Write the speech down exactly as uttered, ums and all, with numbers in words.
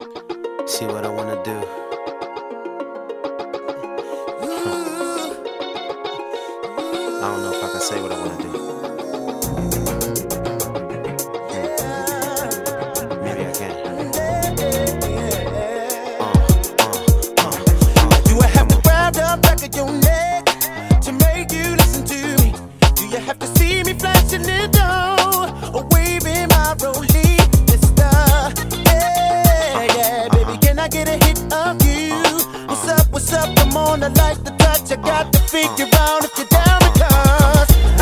See what I wanna do. Huh. I don't know if I can say what I wanna do. Hmm. Maybe I can. Uh, uh, uh, uh. Do I have to grab the back of your neck to make you listen to me? Do you have to see me flashing it down or waving my rollie? Mister, yeah, yeah, baby, can I get a hit of you? What's up, what's up? Come on, I like the touch. I got to figure out if you're down because